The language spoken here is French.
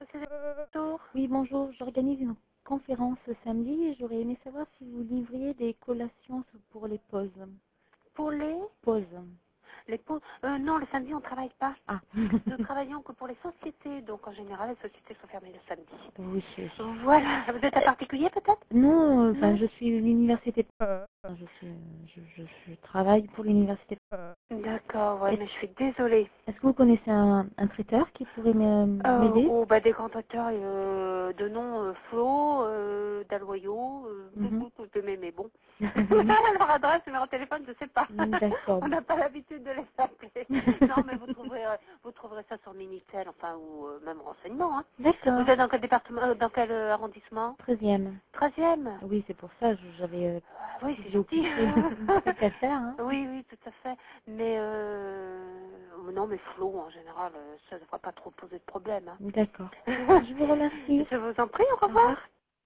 Bonjour. Oui, bonjour. J'organise une conférence samedi et j'aurais aimé savoir si vous livriez des collations pour les pauses. Pour Pauses. les pauses, non, le samedi, on ne travaille pas. Ah. Nous travaillons que pour les sociétés. Donc, en général, les sociétés sont fermées le samedi. Oui, oui. Voilà. Vous êtes un particulier, peut-être? Non, Non. je suis l'université. Je travaille pour l'université. D'accord, ouais, Est-ce mais je suis désolée. est-ce que vous connaissez un traiteur qui pourrait m'aider? Des grands auteurs de nom Flo, Dalloyau, Mhm. vous pouvez m'aimer, bon. Leur adresse, numéro de téléphone, je sais pas. D'accord. On n'a pas l'habitude de les appeler. Non, mais vous trouverez ça sur le Minitel, enfin, ou même renseignement. Hein. D'accord. Vous êtes dans quel département, dans quel arrondissement? 13e. 13e. Oui, c'est pour ça, j'avais Oui, c'est j'ai gentil. occupé c'est qu'à faire, hein. Oui, oui, tout à fait. Mais non, mais Flo, en général, ça ne devrait pas trop poser de problème. Hein. D'accord. Je vous remercie. Je vous en prie, au Au revoir. revoir.